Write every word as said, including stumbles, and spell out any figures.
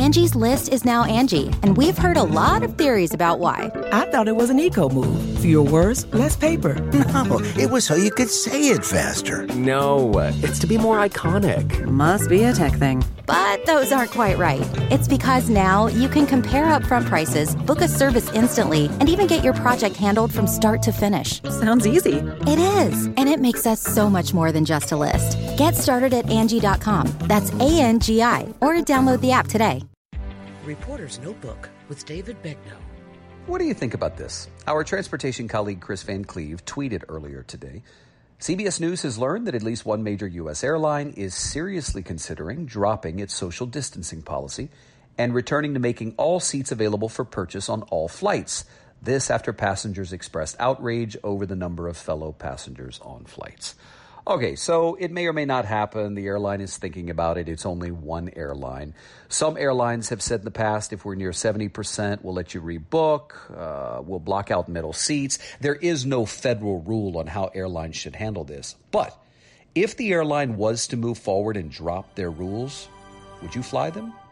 Angie's List is now Angie, and we've heard a lot of theories about why. I thought it was an eco move. Fewer words, less paper. No, it was so you could say it faster. No, it's to be more iconic. Must be a tech thing. But those aren't quite right. It's because now you can compare upfront prices, book a service instantly, and even get your project handled from start to finish. Sounds easy. It is, and it makes us so much more than just a list. Get started at Angie dot com. That's A N G I, or download the app today. Reporter's Notebook with David Begnaud. What do you think about this? Our transportation colleague Chris Van Cleve tweeted earlier today. C B S News has learned that at least one major U S airline is seriously considering dropping its social distancing policy and returning to making all seats available for purchase on all flights. This after passengers expressed outrage over the number of fellow passengers on flights. Okay, so it may or may not happen. The airline is thinking about it. It's only one airline. Some airlines have said in the past, if we're near seventy percent, we'll let you rebook. Uh, we'll block out middle seats. There is no federal rule on how airlines should handle this. But if the airline was to move forward and drop their rules, would you fly them?